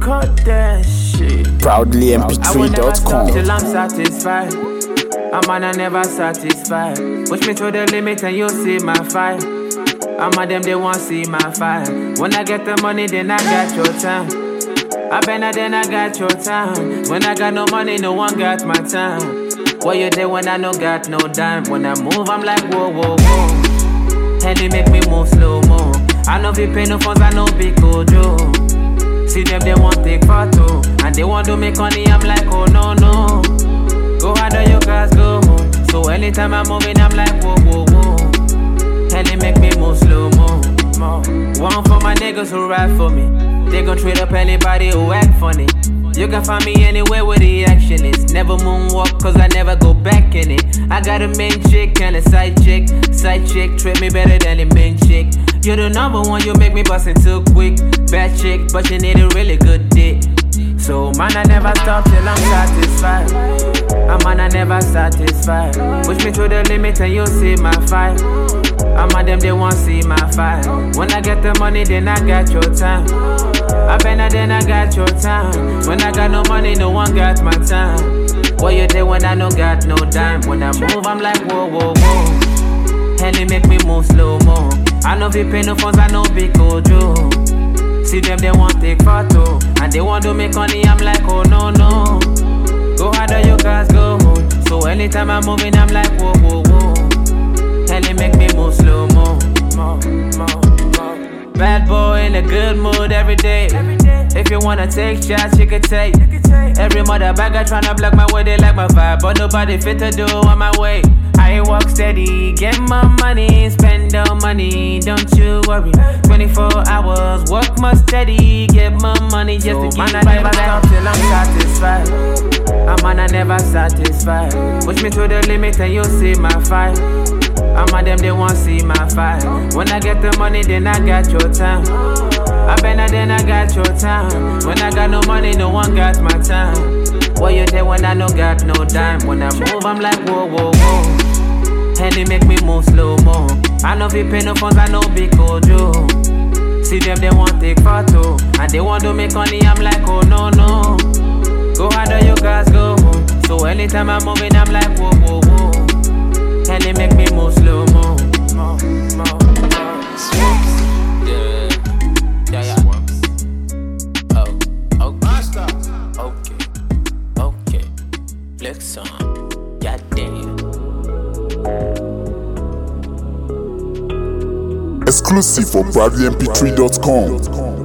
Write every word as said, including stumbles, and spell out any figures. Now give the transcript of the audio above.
cut that shit. Proudly M P three dot com. Till I'm satisfied. I'm on a never satisfied. Push me to the limit and you'll see my fight. I'm on them, they won't see my fight. When I get the money, then I got your time. I better then I got your time. When I got no money, no one got my time. What you do when I no got no dime? When I move, I'm like whoa, whoa, whoa. And they make me move slow mo. I know if you pay no funds, I know big Kojo. See them, they won't take photo. And they want to make money, I'm like oh no, no. Go harder, you guys go home. So anytime I'm moving, I'm like whoa, whoa, whoa. And they make me move slow mo. One for my niggas who ride for me. They gon' trade up anybody who act funny. You can find me anywhere where the action is. Never moonwalk cause I never go back in it. I got a main chick and a side chick. Side chick treat me better than the main chick. You're the number one, you make me bustin' too quick. Bad chick, but you need a really good dick. So man, I never stop till I'm satisfied. I'm man, I never satisfied. Push me to the limit and you'll see my fight. I'm on them, they won't see my fight. When I get the money, then I got your time. I better then I got your time. When I got no money, no one got my time. What you do when I no got no dime? When I move, I'm like whoa, whoa, whoa. And they make me move slow mo. I know if you pay no funds, I know big Kojo. See them, they won't take photo. And they want to make money, I'm like oh no, no. Go harder, you guys go home. So anytime I'm moving, I'm like whoa, whoa, whoa. And they make me move slow mo, mo, mo, mo. Bad boy in a good mood every day. If you wanna take shots, you can take. Every mother bagger tryna block my way, they like my vibe, but nobody fit to do on my way. I walk steady, get my money, spend all money, don't you worry. twenty-four hours, work my steady, get my money just so to keep man, I never stop till I'm satisfied. I'm man, I never satisfied. Push me to the limit and you'll see my fight. I'm on them, they won't see my fight. When I get the money, then I got your time. I better then I got your time. When I got no money, no one got my time. What you do when I no got no dime? When I move, I'm like whoa, whoa, whoa. And they make me move slow mo. I know if you pay no funds, I know big Kojo. See them, they won't take photo. And they want to make money, I'm like oh no, no. Go harder, you guys go home. So anytime I'm moving, I'm like whoa, whoa, whoa. And they make me move slow mo, mo, mo, mo. Swamps, yeah, yeah, yeah. Swamps. Oh, okay, Master. okay, okay. Flex on, goddamn. Exclusive for Proudly M P three dot com.